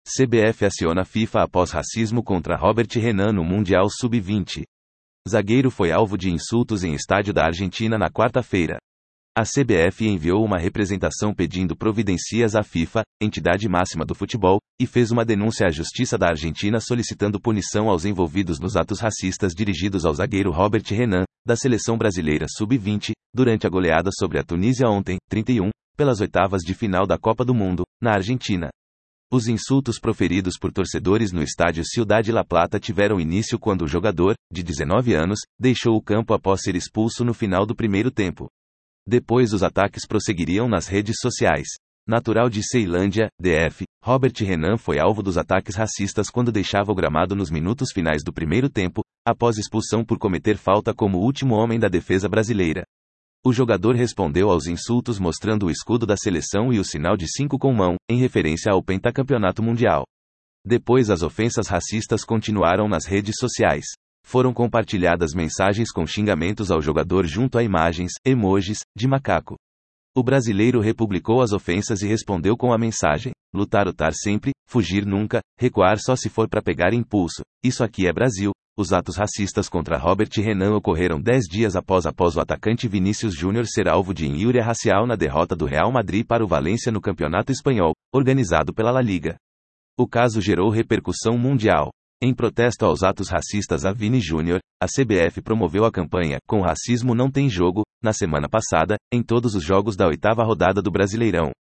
CBF aciona FIFA após racismo contra Robert Renan no Mundial Sub-20. Zagueiro foi alvo de insultos em estádio da Argentina na quarta-feira. A CBF enviou uma representação pedindo providências à FIFA, entidade máxima do futebol, e fez uma denúncia à Justiça da Argentina solicitando punição aos envolvidos nos atos racistas dirigidos ao zagueiro Robert Renan, da seleção brasileira Sub-20, durante a goleada sobre a Tunísia ontem, 31, pelas oitavas de final da Copa do Mundo, na Argentina. Os insultos proferidos por torcedores no estádio Ciudad de La Plata tiveram início quando o jogador, de 19 anos, deixou o campo após ser expulso no final do primeiro tempo. Depois os ataques prosseguiriam nas redes sociais. Natural de Ceilândia, DF, Robert Renan foi alvo dos ataques racistas quando deixava o gramado nos minutos finais do primeiro tempo, após expulsão por cometer falta como o último homem da defesa brasileira. O jogador respondeu aos insultos mostrando o escudo da seleção e o sinal de 5 com mão, em referência ao pentacampeonato mundial. Depois as ofensas racistas continuaram nas redes sociais. Foram compartilhadas mensagens com xingamentos ao jogador junto a imagens, emojis, de macaco. O brasileiro republicou as ofensas e respondeu com a mensagem: lutar sempre, fugir nunca, recuar só se for para pegar impulso, isso aqui é Brasil. Os atos racistas contra Robert Renan ocorreram 10 dias após o atacante Vinícius Júnior ser alvo de injúria racial na derrota do Real Madrid para o Valência no Campeonato Espanhol, organizado pela La Liga. O caso gerou repercussão mundial. Em protesto aos atos racistas a Vini Júnior, a CBF promoveu a campanha "Com racismo não tem jogo", na semana passada, em todos os jogos da 8ª rodada do Brasileirão.